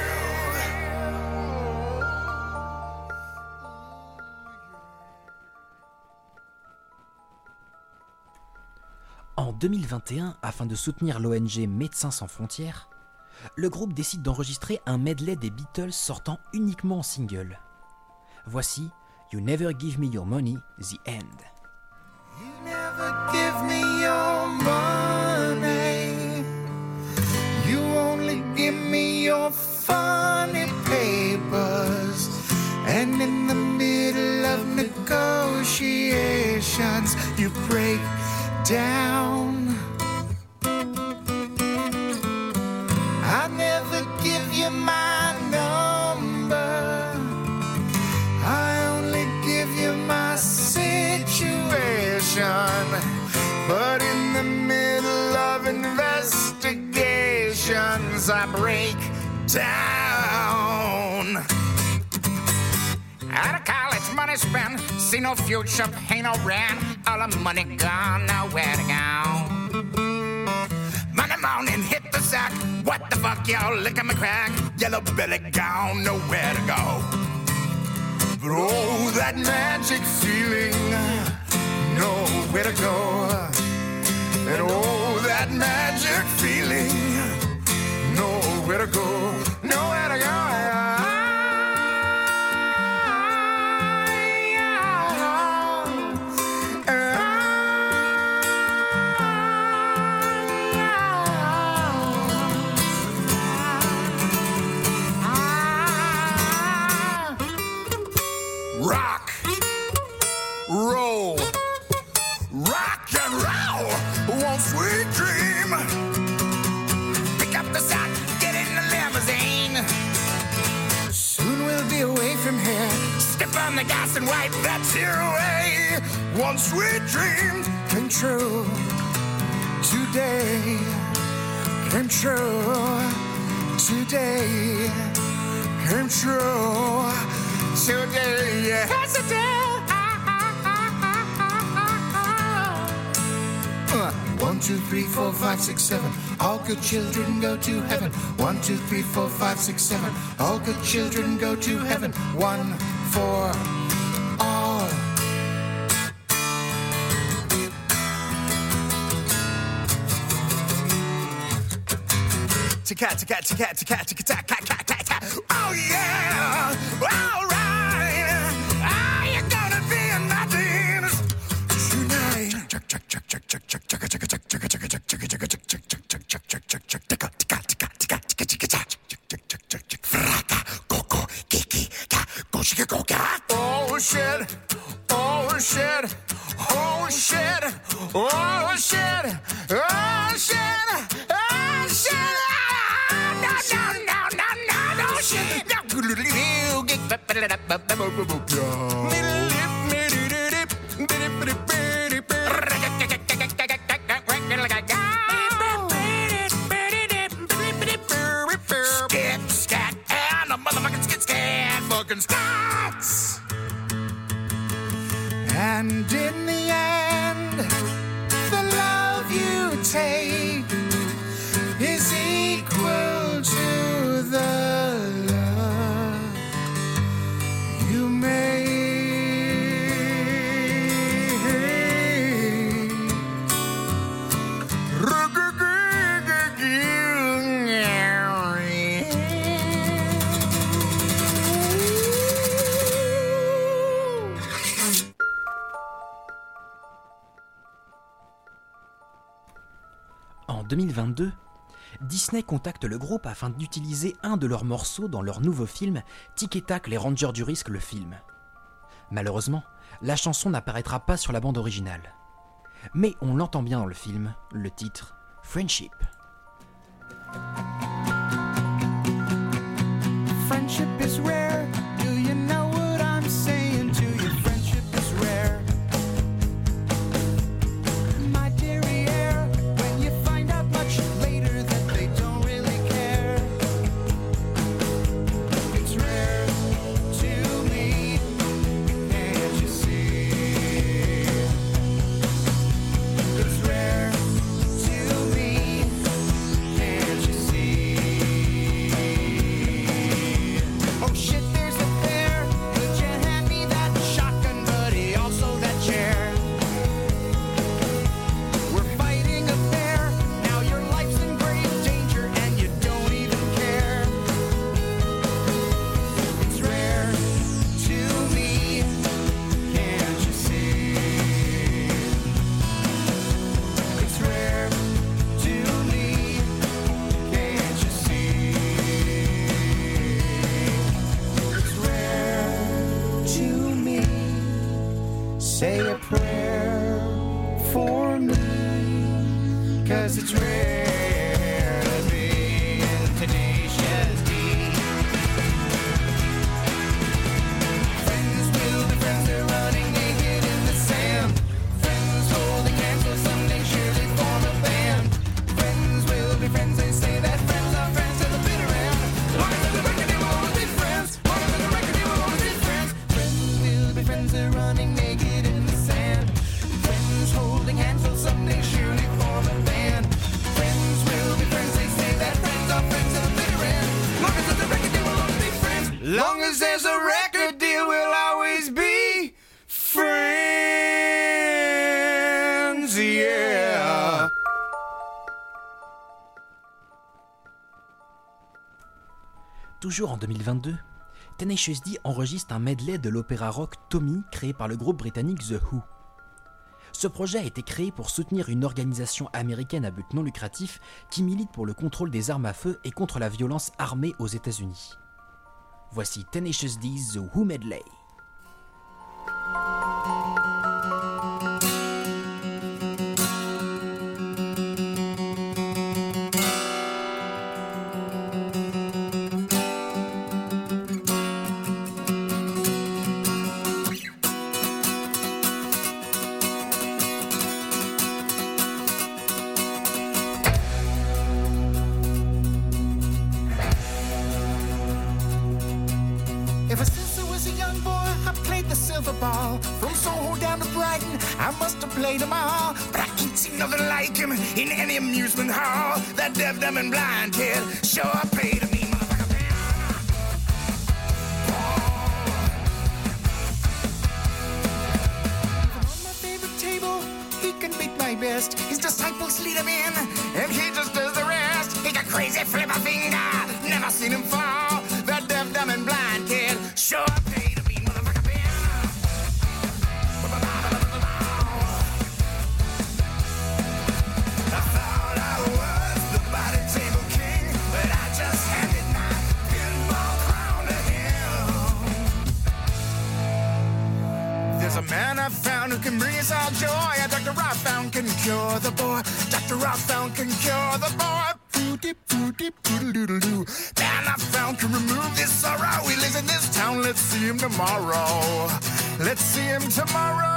S1: En 2021, afin de soutenir l'ONG Médecins sans frontières, le groupe décide d'enregistrer un medley des Beatles sortant uniquement en single. Voici You Never Give Me Your Money, The End.
S3: You never give me your money. You only give me your funny papers. And in the middle of negotiations, you break down. I never give you my number. I only give you my situation. But in the middle of investigations, I break down. Out of college, money spent, see no future, pay no rent. All the money gone, nowhere to go. Monday morning, hit the sack. What the fuck, y'all, licking my crack. Yellow belly gone, nowhere to go. But oh, that magic feeling, nowhere to go. And oh, that magic feeling, nowhere to go, nowhere to go. Rock, roll, rock and roll, one sweet dream. Pick up the sack, get in the limousine. Soon we'll be away from here. Step on the gas and wipe that tear away. One sweet dream came true today. Came true today. Came true today. Yes, it did. 1, 2, 3, 4, 5, 6, 7. All good children go to heaven. 1, 2, 3, 4, 5, 6, 7. All good children go to heaven. 1 for all. Oh yeah! All right! Are you gonna be in my dreams tonight? Oh shit! Oh shit! Oh shit! Oh shit! Oh shit! Oh shit! No shit!
S9: Skit, scat, and a motherfucking skit, scat, fucking scats. And in the end, the love you take is equal to the love you make.
S1: En 2022, Disney contacte le groupe afin d'utiliser un de leurs morceaux dans leur nouveau film Tic et Tac, les Rangers du risque, le film. Malheureusement, la chanson n'apparaîtra pas sur la bande originale. Mais on l'entend bien dans le film, le titre Friendship.
S2: Friendship is rare. Do you know what I'm saying to you? Friendship is rare. My derriere, when you find out much later that they don't really care. It's rare to me, can't you see? It's rare to me, can't you see? Oh shit, there's a bear. Could you hand me that shotgun, buddy? Also that chair. We're fighting a bear. Now your life's in grave danger and you don't even care. It's rare to me, can't you see? It's rare to me, can't you see? It's rare to me. Say a prayer for me, 'cause it's rare to be in Tenacious D. Friends will be friends, they're running naked in the sand. Friends holding hands will someday surely form a band. Friends will be friends, they say that friends are friends to the bitter end. Longer than the record, they will always be friends. Longer than the record, they will always be friends. Friends will be friends, they're running naked in the sand. Friends holding hands will someday surely form a band. Friends will be friends, they say that friends are friends to the bitter end. Longer than the record, they will always be friends. Long as there's a record deal, we'll always be friends, yeah.
S1: Toujours en 2022, Tenacious D enregistre un medley de l'opéra rock Tommy créé par le groupe britannique The Who. Ce projet a été créé pour soutenir une organisation américaine à but non lucratif qui milite pour le contrôle des armes à feu et contre la violence armée aux États-Unis. Voici Tenacious D's The Who Medley.
S2: Ever since I was a young boy, I played the silver ball. From Soho down to Brighton, I must have played them all.
S9: But I ain't seen nothing like him in any amusement hall. That deaf, dumb, and blind kid sure paid a mean motherfucker.
S2: Even on my favorite table, he can beat my best. His disciples lead him in, and he just does the rest.
S9: He got crazy flipper finger, never seen him fall. That deaf, dumb, and blind kid sure paid a mean motherfucker. I thought I was the body table king, but I just handed my pinball crown to him.
S2: There's a man I found who can bring us all joy. A Dr. I found can cure the boy. Dr. I found can cure the boy.
S9: Man I found can remove this sorrow. He lives in this town. Let's see him tomorrow. Let's see him tomorrow.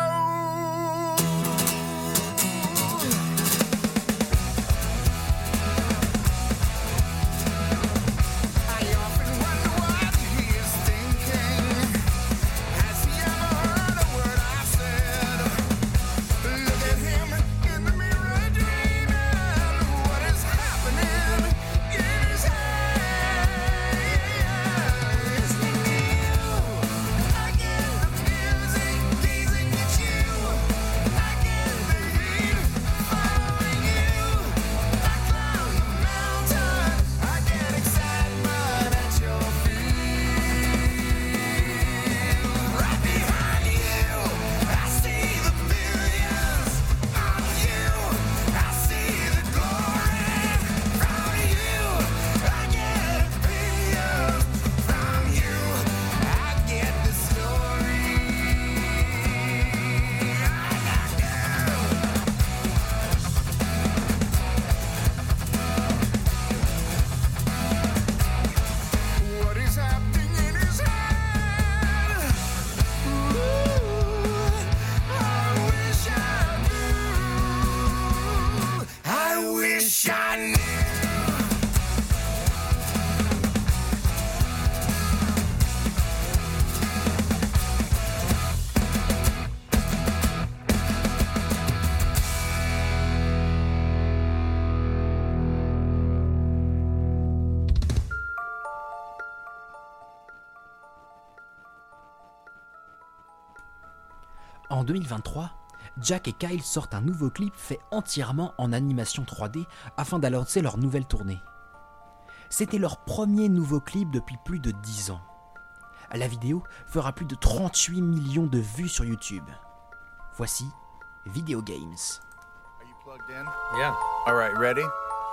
S1: En 2023, Jack et Kyle sortent un nouveau clip fait entièrement en animation 3D afin d'annoncer leur nouvelle tournée. C'était leur premier nouveau clip depuis plus de 10 ans. La vidéo fera plus de 38 millions de vues sur YouTube. Voici Video Games.
S9: Are you plugged in?
S8: Yeah.
S9: All right, ready?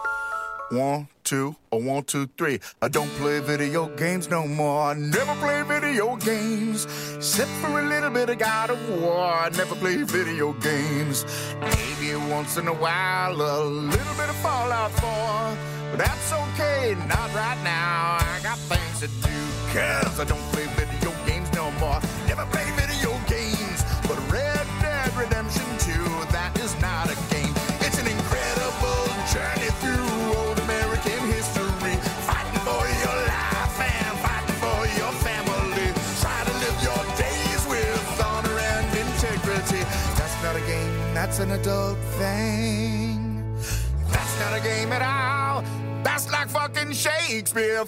S9: 1, 2, or 1, 2, 3. I don't play video games no more. I never play video games. Except for a little bit of God of War. I never play video games. Maybe once in a while, a little bit of Fallout 4. But that's okay, not right now. I got things to do. Cause I don't play video games no more. Never play video games. But Red Dead Redemption 2, that is not a game. It's an incredible journey through old American history. Fighting for your life and fighting for your family. Try to live your days with honor and integrity. That's not a game, that's an adult thing. That's not a game at all. That's like fucking Shakespeare.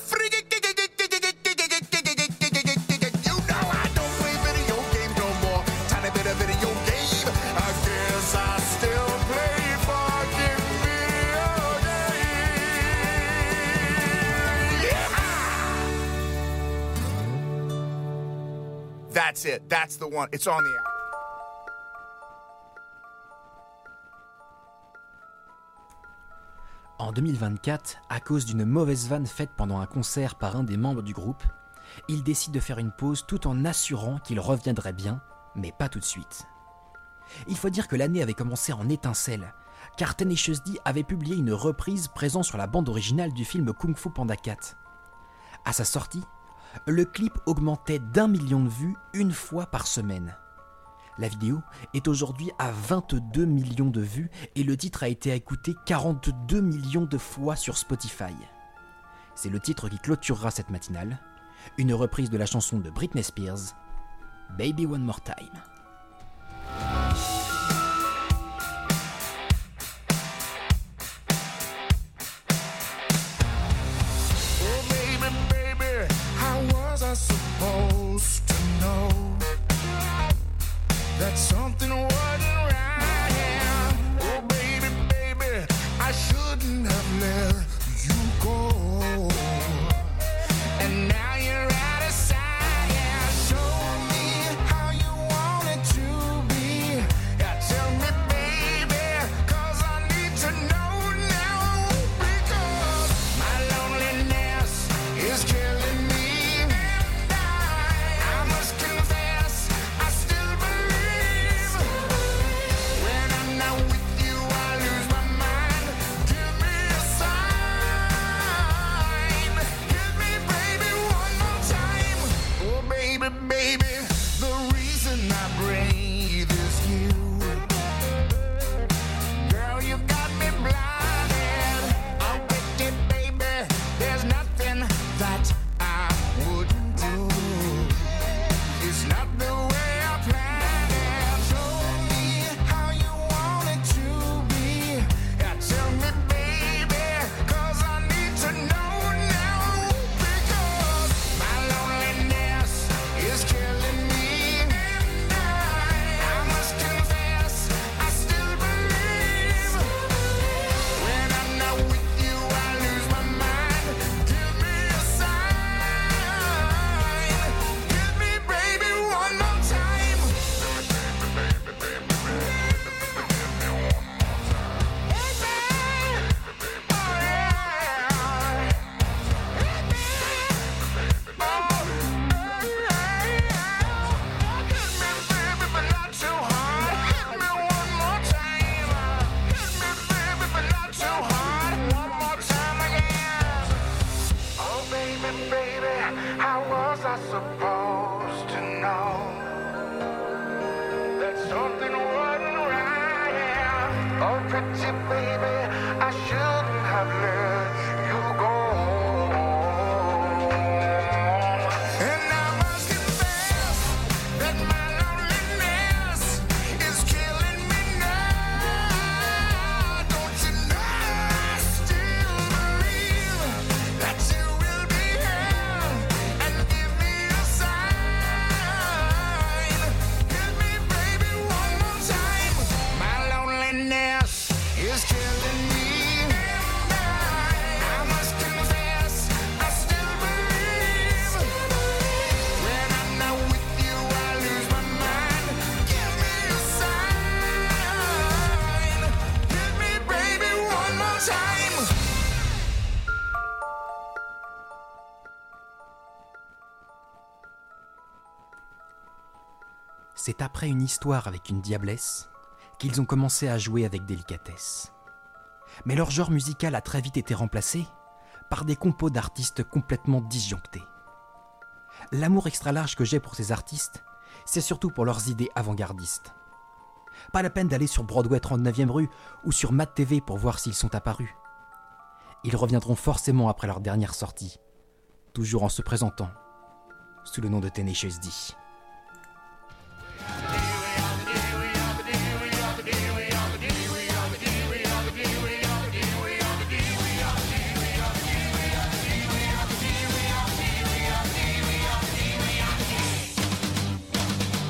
S9: You know I don't play video games no more. Tiny bit of video game. I guess I still play fucking video games. Yeah! That's it. That's the one. It's on the app.
S1: En 2024, à cause d'une mauvaise vanne faite pendant un concert par un des membres du groupe, il décide de faire une pause tout en assurant qu'il reviendrait bien, mais pas tout de suite. Il faut dire que l'année avait commencé en étincelle, car Tenacious D avait publié une reprise présente sur la bande originale du film Kung Fu Panda 4. À sa sortie, le clip augmentait d'1 million de vues une fois par semaine. La vidéo est aujourd'hui à 22 millions de vues et le titre a été écouté 42 millions de fois sur Spotify. C'est le titre qui clôturera cette matinale, une reprise de la chanson de Britney Spears, Baby One More Time.
S9: Oh baby, baby, how was I supposed to know that something wasn't right? Oh baby, baby, I shouldn't have let you go. And now you're out of sight. Yeah, show me how you want it to be. Yeah, tell me, baby, 'cause I need to know now. Because my loneliness is killing me. And I'm how was I supposed to know that something wasn't right? Oh, pretty baby, I shouldn't have let you go. And I must confess that my loneliness is killing me now. Don't you know I still believe that you will be here and give me a sign. Hit me, baby, one more time. My loneliness is killing me. I must confess, I still believe. When I'm not with you, I lose my mind. Give me a sign. Hit me, baby, one more time.
S1: C'est après une histoire avec une diablesse qu'ils ont commencé à jouer avec délicatesse. Mais leur genre musical a très vite été remplacé par des compos d'artistes complètement disjonctés. L'amour extra large que j'ai pour ces artistes, c'est surtout pour leurs idées avant-gardistes. Pas la peine d'aller sur Broadway 39e rue ou sur Mad TV pour voir s'ils sont apparus. Ils reviendront forcément après leur dernière sortie, toujours en se présentant sous le nom de Tenacious D.